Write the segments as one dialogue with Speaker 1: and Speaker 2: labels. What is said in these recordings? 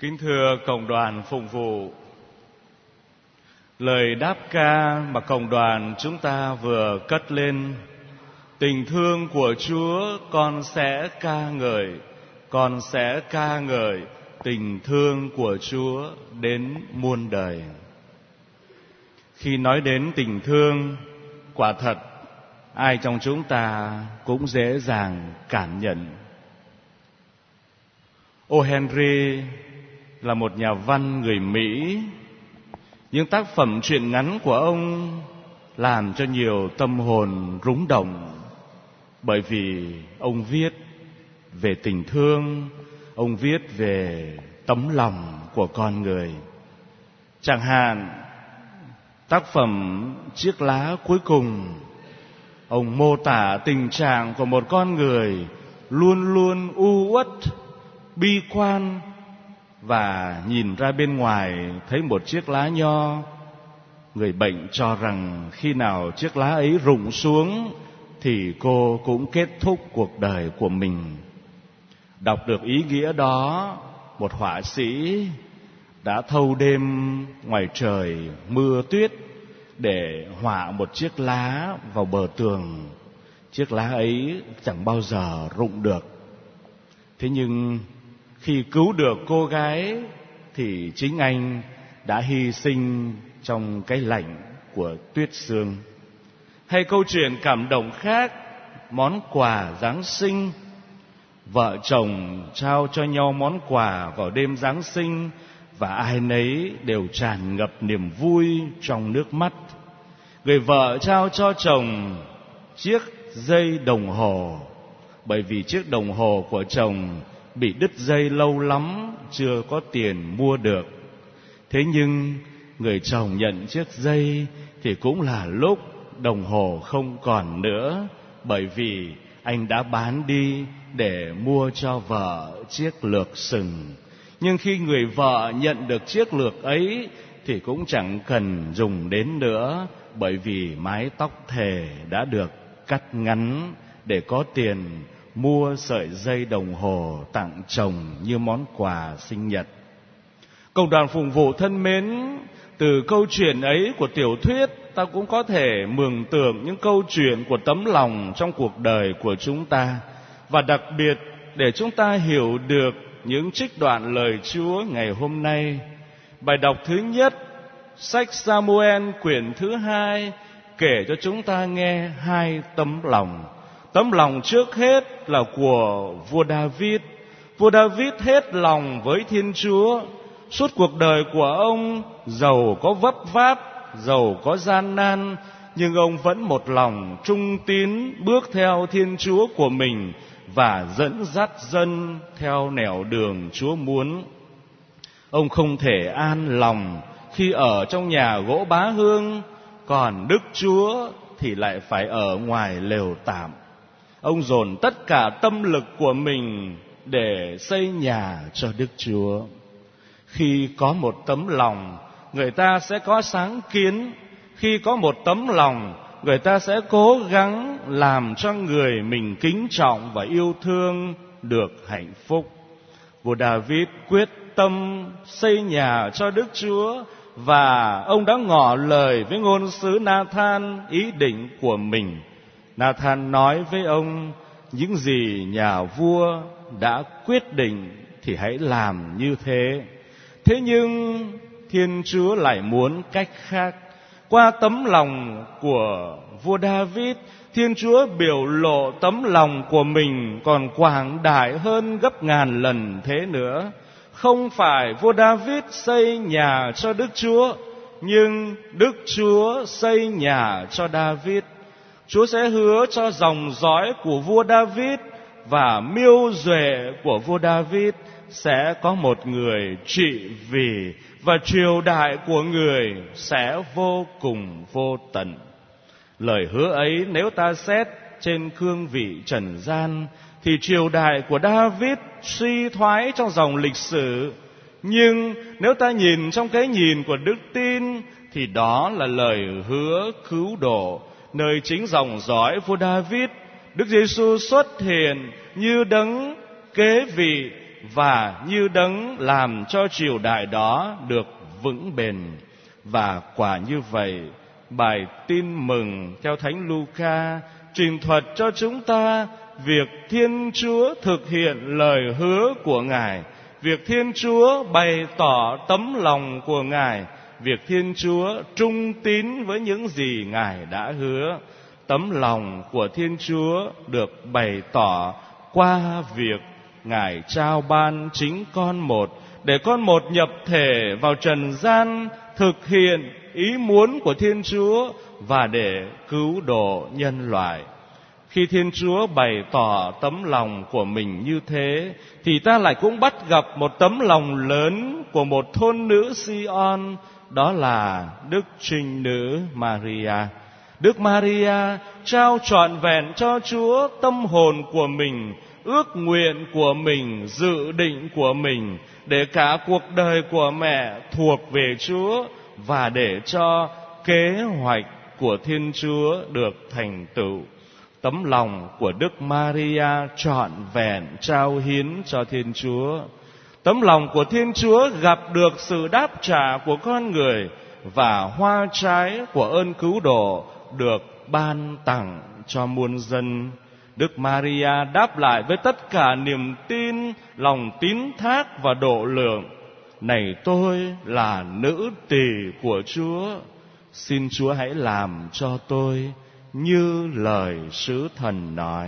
Speaker 1: Kính thưa cộng đoàn phụng vụ, lời đáp ca mà cộng đoàn chúng ta vừa cất lên: tình thương của Chúa con sẽ ca ngợi, con sẽ ca ngợi tình thương của Chúa đến muôn đời. Khi nói đến tình thương, quả thật ai trong chúng ta cũng dễ dàng cảm nhận. O. Henry là một nhà văn người Mỹ. Những tác phẩm truyện ngắn của ông làm cho nhiều tâm hồn rung động, bởi vì ông viết về tình thương, ông viết về tấm lòng của con người. Chẳng hạn tác phẩm Chiếc lá cuối cùng, ông mô tả tình trạng của một con người luôn luôn u uất, bi quan, và nhìn ra bên ngoài thấy một chiếc lá nho. Người bệnh cho rằng khi nào chiếc lá ấy rụng xuống thì cô cũng kết thúc cuộc đời của mình. Đọc được ý nghĩa đó, một họa sĩ đã thâu đêm ngoài trời mưa tuyết để họa một chiếc lá vào bờ tường. Chiếc lá ấy chẳng bao giờ rụng được. Thế nhưng khi cứu được cô gái thì chính anh đã hy sinh trong cái lạnh của tuyết sương. Hay câu chuyện cảm động khác, món quà Giáng sinh. Vợ chồng trao cho nhau món quà vào đêm Giáng sinh, và ai nấy đều tràn ngập niềm vui trong nước mắt. Người vợ trao cho chồng chiếc dây đồng hồ, bởi vì chiếc đồng hồ của chồng bị đứt dây lâu lắm, chưa có tiền mua được. Thế nhưng người chồng nhận chiếc dây thì cũng là lúc đồng hồ không còn nữa, bởi vì anh đã bán đi để mua cho vợ chiếc lược sừng. Nhưng khi người vợ nhận được chiếc lược ấy thì cũng chẳng cần dùng đến nữa, bởi vì mái tóc thề đã được cắt ngắn để có tiền mua sợi dây đồng hồ tặng chồng như món quà sinh nhật. Cộng đoàn phụng vụ thân mến, từ câu chuyện ấy của tiểu thuyết, ta cũng có thể mường tượng những câu chuyện của tấm lòng trong cuộc đời của chúng ta. Và đặc biệt để chúng ta hiểu được những trích đoạn lời Chúa ngày hôm nay. Bài đọc thứ nhất, sách Samuel quyển thứ 2 kể cho chúng ta nghe hai tấm lòng. Tấm lòng trước hết là của vua David. Vua David hết lòng với Thiên Chúa. Suốt cuộc đời của ông, dầu có vấp váp, dầu có gian nan, nhưng ông vẫn một lòng trung tín bước theo Thiên Chúa của mình và dẫn dắt dân theo nẻo đường Chúa muốn. Ông không thể an lòng khi ở trong nhà gỗ bá hương, còn Đức Chúa thì lại phải ở ngoài lều tạm. Ông dồn tất cả tâm lực của mình để xây nhà cho Đức Chúa. Khi có một tấm lòng, người ta sẽ có sáng kiến. Khi có một tấm lòng, người ta sẽ cố gắng làm cho người mình kính trọng và yêu thương được hạnh phúc. Vua David quyết tâm xây nhà cho Đức Chúa, và ông đã ngỏ lời với ngôn sứ Nathan ý định của mình. Nathan nói với ông: những gì nhà vua đã quyết định thì hãy làm như thế. Thế nhưng Thiên Chúa lại muốn cách khác. Qua tấm lòng của vua David, Thiên Chúa biểu lộ tấm lòng của mình còn quảng đại hơn gấp ngàn lần thế nữa. Không phải vua David xây nhà cho Đức Chúa, nhưng Đức Chúa xây nhà cho David. Chúa sẽ hứa cho dòng dõi của vua David và miêu duệ của vua David sẽ có một người trị vì, và triều đại của người sẽ vô cùng vô tận. Lời hứa ấy nếu ta xét trên cương vị trần gian thì triều đại của David suy thoái trong dòng lịch sử. Nhưng nếu ta nhìn trong cái nhìn của đức tin thì đó là lời hứa cứu độ. Nơi chính dòng dõi vua David, Đức Giêsu xuất hiện như đấng kế vị, và như đấng làm cho triều đại đó được vững bền. Và quả như vậy, bài tin mừng theo Thánh Luca trình thuật cho chúng ta việc Thiên Chúa thực hiện lời hứa của Ngài, việc Thiên Chúa bày tỏ tấm lòng của Ngài, việc Thiên Chúa trung tín với những gì Ngài đã hứa. Tấm lòng của Thiên Chúa được bày tỏ qua việc Ngài trao ban chính con một, để con một nhập thể vào trần gian, thực hiện ý muốn của Thiên Chúa và để cứu độ nhân loại. Khi Thiên Chúa bày tỏ tấm lòng của mình như thế, thì ta lại cũng bắt gặp một tấm lòng lớn của một thôn nữ Sion, đó là Đức Trinh Nữ Maria. Đức Maria trao trọn vẹn cho Chúa tâm hồn của mình, ước nguyện của mình, dự định của mình, để cả cuộc đời của mẹ thuộc về Chúa và để cho kế hoạch của Thiên Chúa được thành tựu. Tấm lòng của Đức Maria trọn vẹn trao hiến cho Thiên Chúa. Tấm lòng của Thiên Chúa gặp được sự đáp trả của con người, và hoa trái của ơn cứu độ được ban tặng cho muôn dân. Đức Maria đáp lại với tất cả niềm tin, lòng tín thác và độ lượng: này tôi là nữ tỳ của Chúa, xin Chúa hãy làm cho tôi như lời sứ thần nói.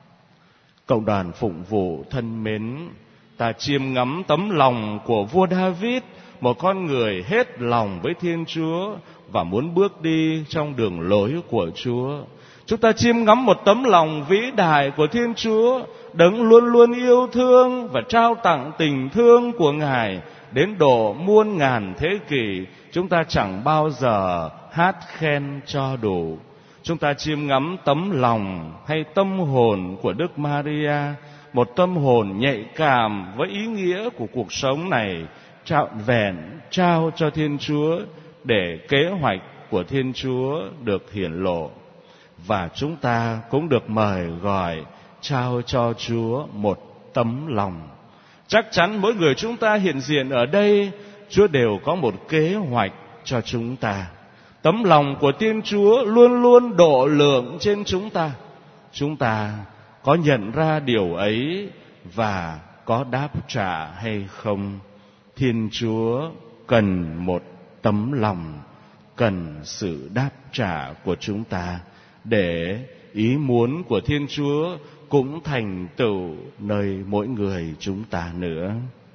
Speaker 1: Cộng đoàn phụng vụ thân mến, ta chiêm ngắm tấm lòng của vua David, một con người hết lòng với Thiên Chúa và muốn bước đi trong đường lối của Chúa. Chúng ta chiêm ngắm một tấm lòng vĩ đại của Thiên Chúa, đấng luôn luôn yêu thương và trao tặng tình thương của Ngài đến độ muôn ngàn thế kỷ. Chúng ta chẳng bao giờ hát khen cho đủ. Chúng ta chiêm ngắm tấm lòng hay tâm hồn của Đức Maria, một tâm hồn nhạy cảm với ý nghĩa của cuộc sống này, trọn vẹn trao cho Thiên Chúa để kế hoạch của Thiên Chúa được hiển lộ. Và chúng ta cũng được mời gọi trao cho Chúa một tấm lòng. Chắc chắn mỗi người chúng ta hiện diện ở đây, Chúa đều có một kế hoạch cho chúng ta. Tấm lòng của Thiên Chúa luôn luôn độ lượng trên chúng ta. Chúng ta có nhận ra điều ấy và có đáp trả hay không? Thiên Chúa cần một tấm lòng, cần sự đáp trả của chúng ta, để ý muốn của Thiên Chúa cũng thành tựu nơi mỗi người chúng ta nữa.